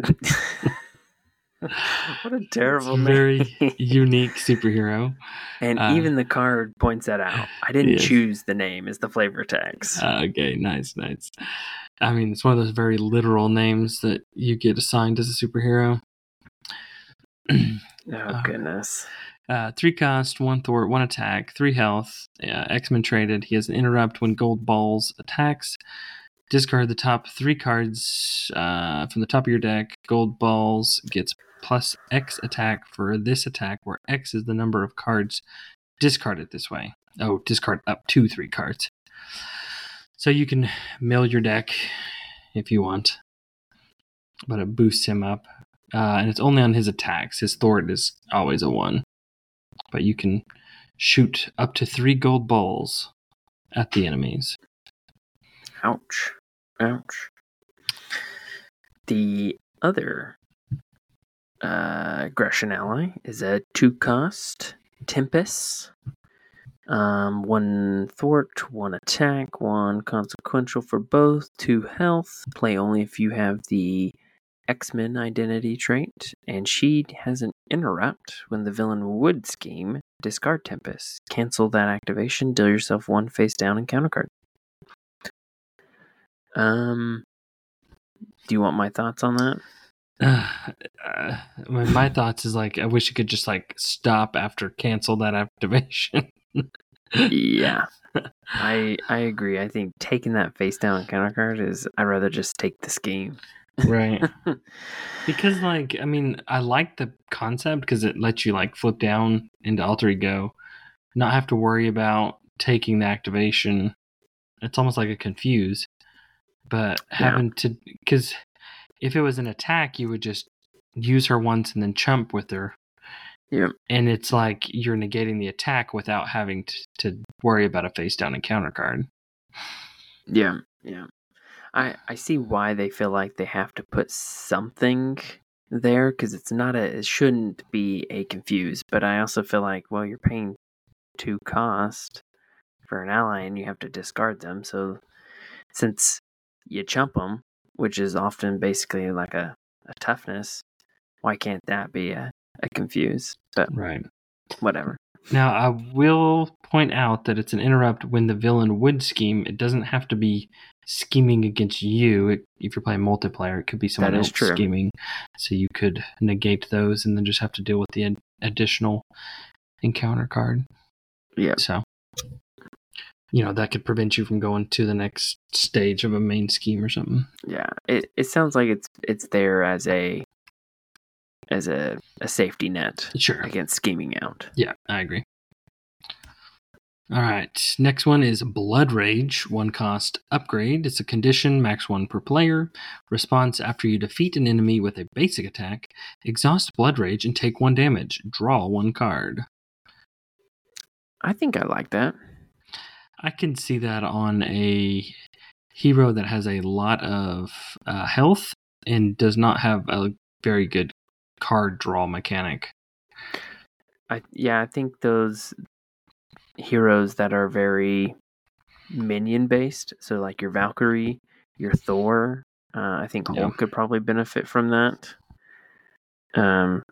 Speaker 2: What a terrible name.
Speaker 1: Very unique superhero.
Speaker 2: And uh, even the card points that out. I didn't yes. choose the name as the flavor text.
Speaker 1: Uh, okay, nice, nice. I mean, it's one of those very literal names that you get assigned as a superhero.
Speaker 2: Oh, goodness.
Speaker 1: Uh, uh, three cost, one thwart, one attack, three health. Uh, X-Men traded. He has an interrupt when Gold Balls attacks. Discard the top three cards uh, from the top of your deck. Gold Balls gets plus X attack for this attack, where X is the number of cards discarded this way. Oh, discard up to three cards. So you can mill your deck if you want, but it boosts him up. Uh, and it's only on his attacks. His thwart is always a one. But you can shoot up to three gold balls at the enemies.
Speaker 2: Ouch. Ouch. The other uh, aggression ally is a two-cost Tempest. Um, one thwart, one attack, one consequential for both, two health. Play only if you have the X-Men identity trait. And she has an interrupt when the villain would scheme. Discard Tempest. Cancel that activation. Deal yourself one face down and counter card. Um, do you want my thoughts on that?
Speaker 1: Uh, uh, my, my thoughts is like I wish you could just like stop after cancel that activation.
Speaker 2: Yeah, I I agree. I think taking that face down counter card is I'd rather just take the scheme.
Speaker 1: Right. Because like I mean I like the concept because it lets you like flip down into alter ego, not have to worry about taking the activation. It's almost like a confuse, but having yeah. to because. If it was an attack, you would just use her once and then chump with her.
Speaker 2: Yeah.
Speaker 1: And it's like you're negating the attack without having to, to worry about a face down and counter card.
Speaker 2: Yeah, yeah. I, I see why they feel like they have to put something there because it's not a, it shouldn't be a confuse. But I also feel like, well, you're paying two cost for an ally and you have to discard them. So since you chump them, which is often basically like a, a toughness, why can't that be a, a confuse? But
Speaker 1: right.
Speaker 2: Whatever.
Speaker 1: Now, I will point out that it's an interrupt when the villain would scheme. It doesn't have to be scheming against you. It, if you're playing multiplayer, it could be someone else true. scheming. So you could negate those and then just have to deal with the ad- additional encounter card.
Speaker 2: Yeah.
Speaker 1: So you know, that could prevent you from going to the next stage of a main scheme or something.
Speaker 2: Yeah, it, it sounds like it's it's there as a as a, a safety net
Speaker 1: Sure.
Speaker 2: against scheming out.
Speaker 1: Yeah, I agree. All right, next one is Blood Rage, one cost upgrade. It's a condition, max one per player. Response after you defeat an enemy with a basic attack. Exhaust Blood Rage and take one damage. Draw one card.
Speaker 2: I think I like that.
Speaker 1: I can see that on a hero that has a lot of uh, health and does not have a very good card draw mechanic.
Speaker 2: I yeah, I think those heroes that are very minion based, so like your Valkyrie, your Thor, uh, I think
Speaker 1: Yeah.
Speaker 2: Hulk could probably benefit from that. Um,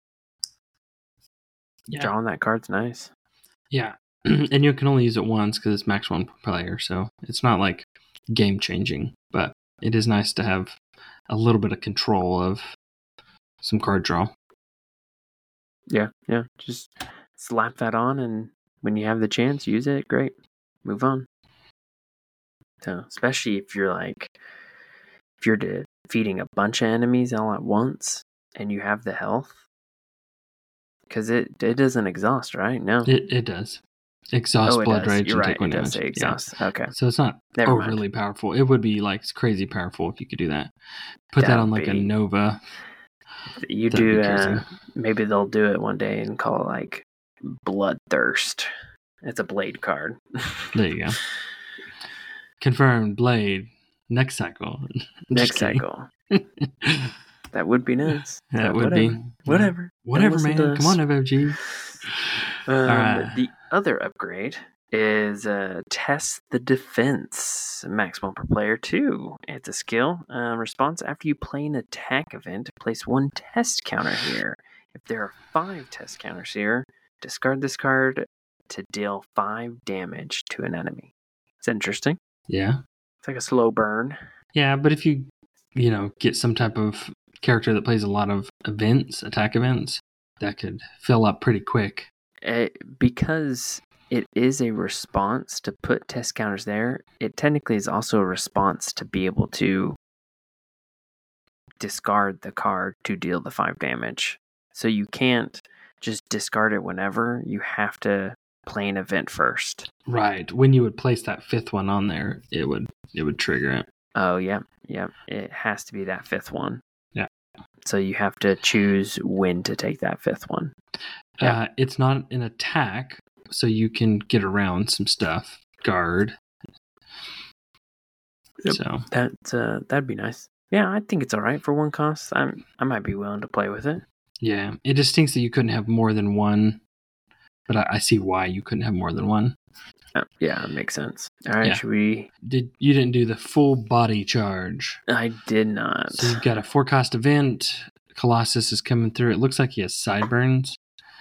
Speaker 1: Yeah.
Speaker 2: Drawing that card's nice.
Speaker 1: Yeah, and you can only use it once because it's max one per player, so it's not like game changing, but it is nice to have a little bit of control of some card draw.
Speaker 2: Yeah, yeah. Just slap that on, and when you have the chance, use it. Great. Move on. So, especially if you're like, if you're defeating a bunch of enemies all at once, and you have the health, because it it doesn't exhaust, right? No,
Speaker 1: It it does. Exhaust
Speaker 2: oh, it
Speaker 1: Blood
Speaker 2: does.
Speaker 1: Rage
Speaker 2: You're
Speaker 1: and
Speaker 2: right.
Speaker 1: take one
Speaker 2: It does
Speaker 1: damage.
Speaker 2: say exhaust. Yeah. Okay.
Speaker 1: So it's not
Speaker 2: Never
Speaker 1: overly
Speaker 2: mind.
Speaker 1: powerful. It would be like crazy powerful if you could do that. Put that,
Speaker 2: That
Speaker 1: on
Speaker 2: would
Speaker 1: like a
Speaker 2: be-
Speaker 1: Nova.
Speaker 2: You
Speaker 1: That'd
Speaker 2: do.
Speaker 1: be crazy.
Speaker 2: Uh, maybe they'll do it one day and call it like Bloodthirst. It's a blade card.
Speaker 1: There you go. Confirmed Blade. Next cycle.
Speaker 2: Next
Speaker 1: Just kidding.
Speaker 2: cycle. That would be nice.
Speaker 1: That
Speaker 2: Uh,
Speaker 1: would
Speaker 2: whatever.
Speaker 1: be.
Speaker 2: Whatever.
Speaker 1: Whatever,
Speaker 2: Don't listen to
Speaker 1: man. Come
Speaker 2: us.
Speaker 1: on, F F G.
Speaker 2: Um,
Speaker 1: right.
Speaker 2: The other upgrade is uh, Test the Defense. Max one per player, two. It's a skill. Um, response after you play an attack event, place one test counter here. If there are five test counters here, discard this card to deal five damage to an enemy. It's interesting.
Speaker 1: Yeah.
Speaker 2: It's like a slow burn.
Speaker 1: Yeah, but if you, you know, get some type of character that plays a lot of events, attack events, that could fill up pretty quick.
Speaker 2: Uh, because it is a response to put test counters there, it technically is also a response to be able to discard the card to deal the five damage. So you can't just discard it whenever. You have to play an event first.
Speaker 1: Right. When you would place that fifth one on there, it would it would trigger it.
Speaker 2: Oh, yeah, yeah. It has to be that fifth one.
Speaker 1: Yeah.
Speaker 2: So you have to choose when to take that fifth one. Yeah.
Speaker 1: Uh, it's not an attack, so you can get around some stuff. Guard.
Speaker 2: Yep.
Speaker 1: So
Speaker 2: That uh, that'd be nice. Yeah, I think it's all right for one cost. I'm I might be willing to play with it.
Speaker 1: yeah, it just stinks that you couldn't have more than one. But I, I see why you couldn't have more than one.
Speaker 2: Uh, yeah, it makes sense. All right,
Speaker 1: Yeah.
Speaker 2: should we?
Speaker 1: Did you didn't do the full body charge?
Speaker 2: I did not.
Speaker 1: So you've got a four cost event. Colossus is coming through. It looks like he has sideburns.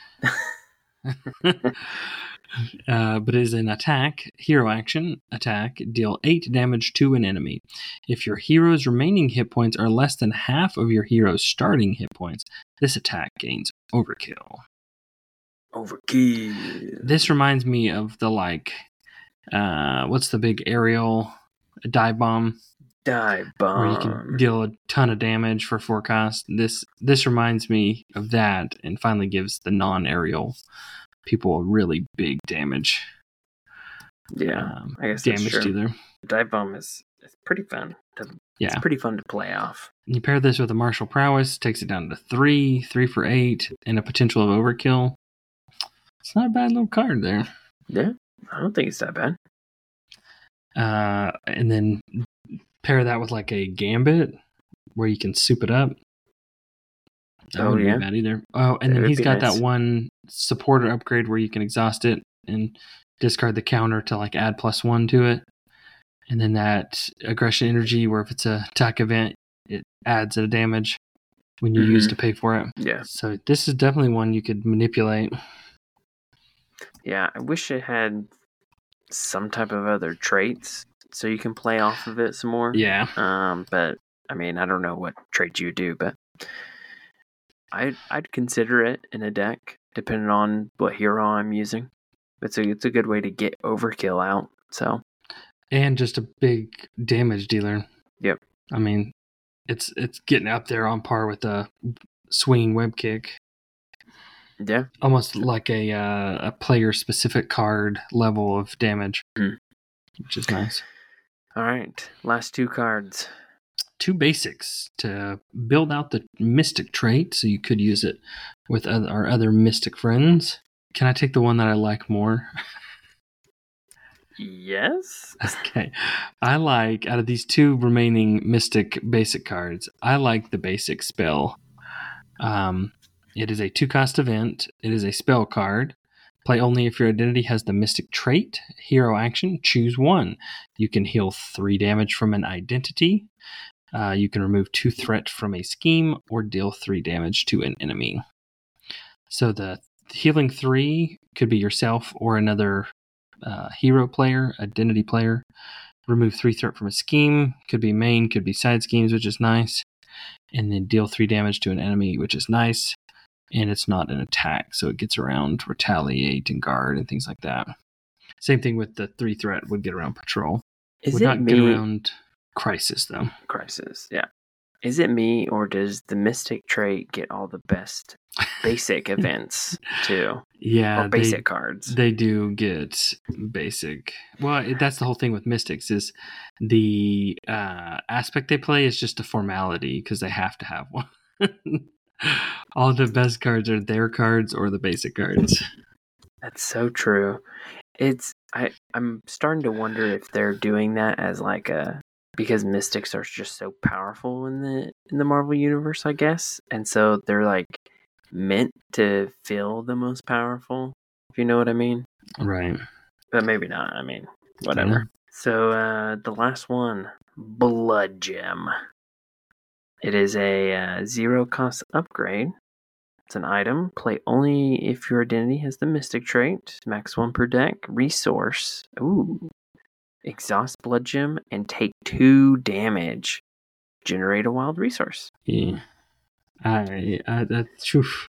Speaker 1: Uh, but it is an attack, hero action, attack, deal eight damage to an enemy. If your hero's remaining hit points are less than half of your hero's starting hit points, this attack gains overkill.
Speaker 2: Overkill.
Speaker 1: This reminds me of the, like, uh, what's the big aerial dive bomb?
Speaker 2: Dive bomb.
Speaker 1: Where you can deal a ton of damage for four cost. This, this reminds me of that and finally gives the non-aerial people a really big damage.
Speaker 2: Yeah,
Speaker 1: um,
Speaker 2: I guess that's
Speaker 1: damage
Speaker 2: true.
Speaker 1: dealer.
Speaker 2: Dive bomb is it's pretty fun. To,
Speaker 1: Yeah.
Speaker 2: It's pretty fun to play off.
Speaker 1: And you pair this with a martial prowess, takes it down to three, three for eight, and a potential of overkill. It's not a bad little card there.
Speaker 2: Yeah, I don't think it's that bad.
Speaker 1: Uh, and then pair that with like a gambit where you can soup it up. That
Speaker 2: Oh,
Speaker 1: wouldn't
Speaker 2: yeah.
Speaker 1: be bad either. Oh, and
Speaker 2: That
Speaker 1: then
Speaker 2: would
Speaker 1: he's
Speaker 2: be
Speaker 1: got
Speaker 2: nice.
Speaker 1: that one supporter upgrade where you can exhaust it and discard the counter to like add plus one to it. And then that aggression energy where if it's a attack event, it adds a damage when you
Speaker 2: Mhm.
Speaker 1: use to pay for it.
Speaker 2: Yeah,
Speaker 1: So this is definitely one you could manipulate.
Speaker 2: yeah. I wish it had some type of other traits so you can play off of it some more.
Speaker 1: Yeah.
Speaker 2: Um, but I mean, I don't know what traits you do, but I I'd consider it in a deck depending on what hero I'm using. It's a it's a good way to get overkill out So,
Speaker 1: and just a big damage dealer.
Speaker 2: Yep.
Speaker 1: I mean, it's it's getting up there on par with a swinging web kick.
Speaker 2: Yeah.
Speaker 1: Almost like a uh, a player specific card level of damage,
Speaker 2: mm.
Speaker 1: which is nice.
Speaker 2: All right, last two cards.
Speaker 1: Two basics to build out the mystic trait, so you could use it with other, our other mystic friends. Can I take the one that I like more?
Speaker 2: Yes.
Speaker 1: Okay. I like, out of these two remaining mystic basic cards, I like the basic spell. Um, it is a two-cost event. It is a spell card. Play only if your identity has the mystic trait. Hero action, choose one. You can heal three damage from an identity. Uh, you can remove two threat from a scheme or deal three damage to an enemy. So the healing three could be yourself or another uh, hero player, identity player. Remove three threat from a scheme. Could be main, could be side schemes, which is nice. And then deal three damage to an enemy, which is nice. And it's not an attack, so it gets around retaliate and guard and things like that. Same thing with the three threat would get around patrol.
Speaker 2: Is
Speaker 1: would
Speaker 2: it
Speaker 1: not
Speaker 2: me?
Speaker 1: get around crisis though.
Speaker 2: Crisis, yeah. Is it me, or does the mystic trait get all the best basic events too?
Speaker 1: Yeah,
Speaker 2: or basic
Speaker 1: they,
Speaker 2: cards.
Speaker 1: They do get basic. Well, it, that's the whole thing with mystics is the uh, aspect they play is just a formality because they have to have one. All the best cards are their cards or the basic cards.
Speaker 2: That's so true. It's I I'm starting to wonder if they're doing that as like a because mystics are just so powerful in the in the Marvel universe, I guess. And so they're like meant to feel the most powerful, if you know what I mean.
Speaker 1: Right.
Speaker 2: But maybe not. I mean, whatever. Yeah. So uh the last one, Blood Gem. It is a uh, zero cost upgrade. It's an item. Play only if your identity has the mystic trait. Max one per deck. Resource. Ooh. Exhaust Blood Gem and take two damage. Generate a wild resource.
Speaker 1: Yeah. I, I that's oof.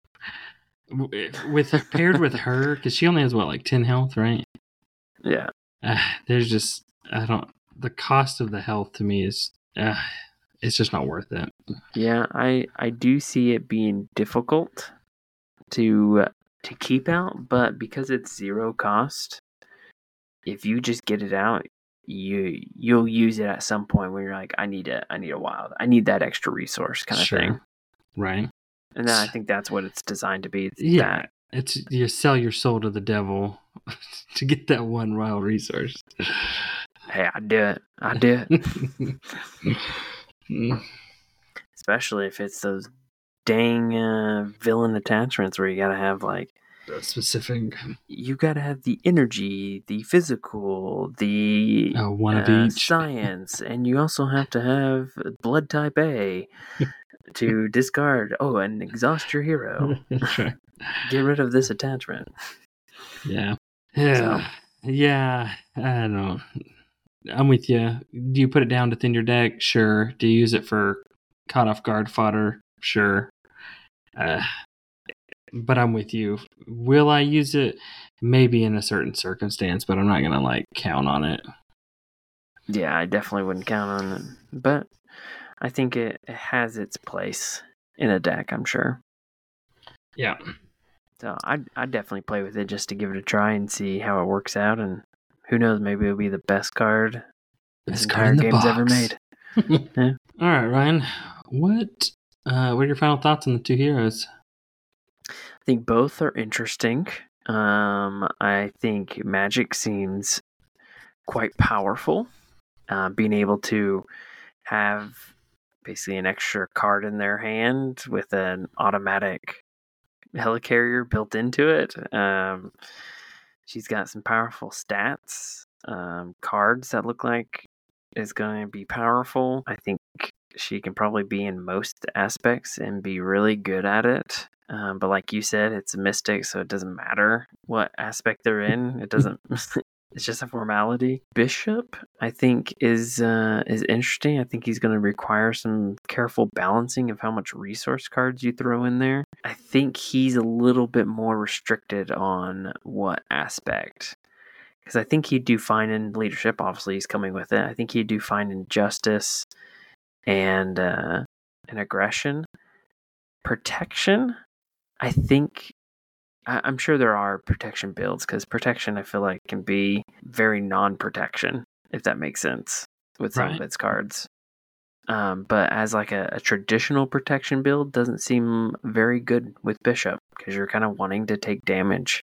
Speaker 1: With her, paired with her, because she only has what, like ten health, right?
Speaker 2: Yeah.
Speaker 1: Uh, there's just I don't. The cost of the health to me is, uh, it's just not worth it.
Speaker 2: Yeah, I I do see it being difficult to uh, to keep out, but because it's zero cost, if you just get it out, you you'll use it at some point when you're like, I need a I need a wild, I need that extra resource kind of
Speaker 1: sure.
Speaker 2: thing.
Speaker 1: Right.
Speaker 2: And then I think that's what it's designed to be. It's
Speaker 1: yeah,
Speaker 2: that.
Speaker 1: It's you sell your soul to the devil to get that one wild resource.
Speaker 2: Hey, I do it. I do it. Especially if it's those dang uh, villain attachments where you gotta have like
Speaker 1: the specific.
Speaker 2: You gotta have the energy, the physical, the
Speaker 1: oh, one of
Speaker 2: uh,
Speaker 1: each
Speaker 2: science, and you also have to have blood type A. To discard, oh, and exhaust your hero.
Speaker 1: Right.
Speaker 2: Get rid of this attachment.
Speaker 1: Yeah. Yeah. So. Yeah. I don't know. I'm with you. Do you put it down to thin your deck? Sure. Do you use it for caught off guard fodder? Sure. Uh, but I'm with you. Will I use it? Maybe in a certain circumstance, but I'm not going to like count on it.
Speaker 2: Yeah, I definitely wouldn't count on it. But I think it, it has its place in a deck, I'm sure.
Speaker 1: Yeah.
Speaker 2: So I'd, I'd definitely play with it just to give it a try and see how it works out. And who knows, maybe it'll be the best card
Speaker 1: best
Speaker 2: this
Speaker 1: card
Speaker 2: entire
Speaker 1: in the
Speaker 2: game's
Speaker 1: box.
Speaker 2: ever made. Yeah.
Speaker 1: All right, Ryan. What, uh, what are your final thoughts on the two heroes?
Speaker 2: I think both are interesting. Um, I think Magic seems quite powerful. Uh, being able to have basically an extra card in their hand with an automatic helicarrier built into it. Um, she's got some powerful stats, um, cards that look like is going to be powerful. I think she can probably be in most aspects and be really good at it. Um, but like you said, it's a mystic, so it doesn't matter what aspect they're in. It doesn't. It's just a formality. Bishop, I think, is uh, is interesting. I think he's going to require some careful balancing of how much resource cards you throw in there. I think he's a little bit more restricted on what aspect. because I think he'd do fine in leadership. Obviously, he's coming with it. I think he'd do fine in justice and uh, and aggression. Protection, I think. I, I'm sure there are protection builds, because protection, I feel like, can be very non-protection, if that makes sense, with some
Speaker 1: Right.
Speaker 2: of its cards. Um, but as like a, a traditional protection build, doesn't seem very good with Bishop, because you're kind of wanting to take damage.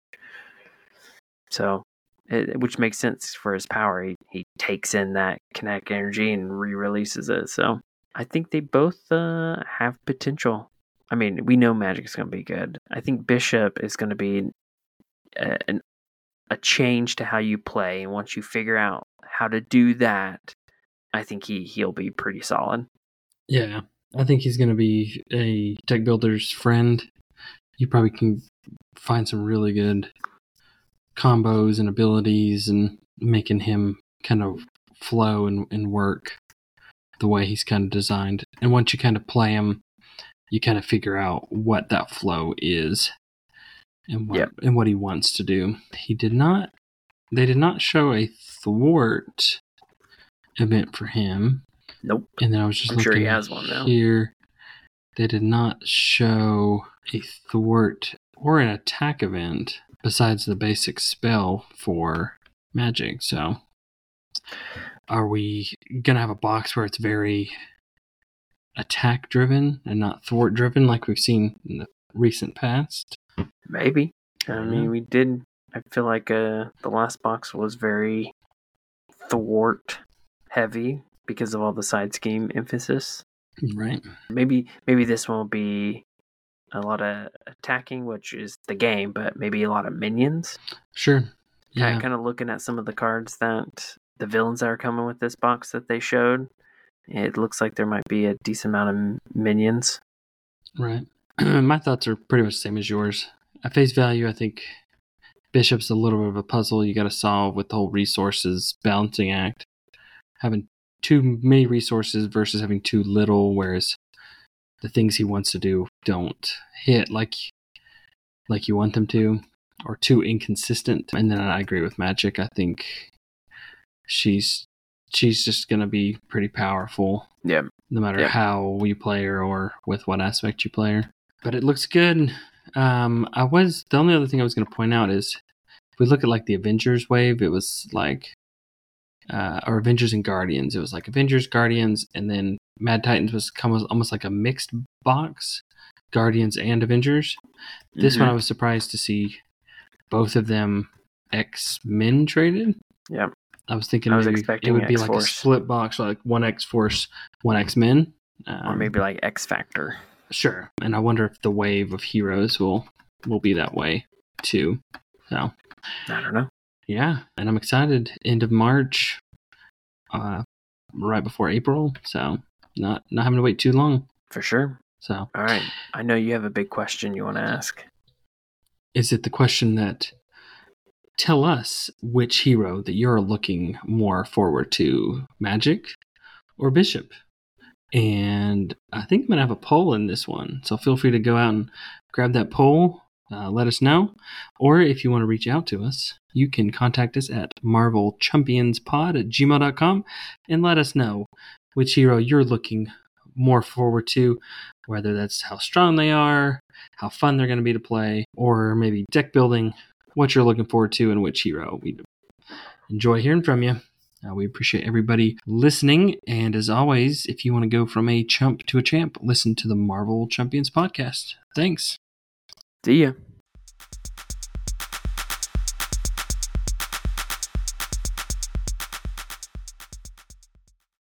Speaker 2: So, it, which makes sense for his power. He, he takes in that kinetic energy and re-releases it. So, I think they both uh, have potential. I mean, we know Magic is going to be good. I think Bishop is going to be a, an, a change to how you play. And once you figure out how to do that, I think he, he'll be pretty solid.
Speaker 1: Yeah, I think he's going to be a deck builder's friend. You probably can find some really good combos and abilities and making him kind of flow and, and work the way he's kind of designed. And once you kind of play him, you kind of figure out what that flow is and what
Speaker 2: Yep.
Speaker 1: and what he wants to do. He did not they did not show a thwart event for him.
Speaker 2: Nope.
Speaker 1: And then I was just
Speaker 2: I'm
Speaker 1: looking
Speaker 2: sure he has one now.
Speaker 1: here. They did not show a thwart or an attack event besides the basic spell for Magic. So are we going to have a box where it's very attack driven and not thwart driven like we've seen in the recent past?
Speaker 2: Maybe. I
Speaker 1: Mhm.
Speaker 2: mean, we did. I feel like uh, the last box was very thwart heavy because of all the side scheme emphasis.
Speaker 1: Right.
Speaker 2: Maybe maybe this won't be a lot of attacking, which is the game, but maybe a lot of minions.
Speaker 1: Sure.
Speaker 2: Yeah.
Speaker 1: Yeah.
Speaker 2: Kind of looking at some of the cards that the villains that are coming with this box that they showed, it looks like there might be a decent amount of minions.
Speaker 1: Right. My thoughts are pretty much the same as yours. At face value, I think Bishop's a little bit of a puzzle you got to solve with the whole resources balancing act. Having too many resources versus having too little, whereas the things he wants to do don't hit like like you want them to, or too inconsistent. And then I agree with Magic. I think she's she's just going to be pretty powerful.
Speaker 2: Yeah.
Speaker 1: No matter
Speaker 2: Yeah.
Speaker 1: how you play her or with what aspect you play her. But it looks good. Um, I was the only other thing I was going to point out is if we look at like the Avengers wave, it was like uh, or Avengers and Guardians. It was like Avengers, Guardians, and then Mad Titans was almost like a mixed box, Guardians and Avengers. This
Speaker 2: Mhm.
Speaker 1: one I was surprised to see both of them X-Men traded.
Speaker 2: Yeah.
Speaker 1: I was thinking
Speaker 2: I was
Speaker 1: maybe it
Speaker 2: expecting
Speaker 1: would be like a
Speaker 2: X-Force.
Speaker 1: split box, like one X-Force, one X-Men. Um,
Speaker 2: Or maybe like X Factor.
Speaker 1: Sure. And I wonder if the wave of heroes will will be that way too. So
Speaker 2: I don't know.
Speaker 1: yeah, and I'm excited. End of March, uh, right before April. So not not having to wait too long.
Speaker 2: For sure.
Speaker 1: So
Speaker 2: All right. I know you have a big question you want to ask.
Speaker 1: is it the question that tell us which hero that you're looking more forward to, Magic or Bishop? And I think I'm going to have a poll in this one. So feel free to go out and grab that poll. Uh, let us know. Or if you want to reach out to us, you can contact us at marvel champions pod at gmail dot com and let us know which hero you're looking more forward to, whether that's how strong they are, how fun they're going to be to play, or maybe deck building, what you're looking forward to and which hero. We enjoy hearing from you. Uh, we appreciate everybody listening. And as always, if you want to go from a chump to a champ, listen to the Marvel Champions podcast. Thanks.
Speaker 2: See ya.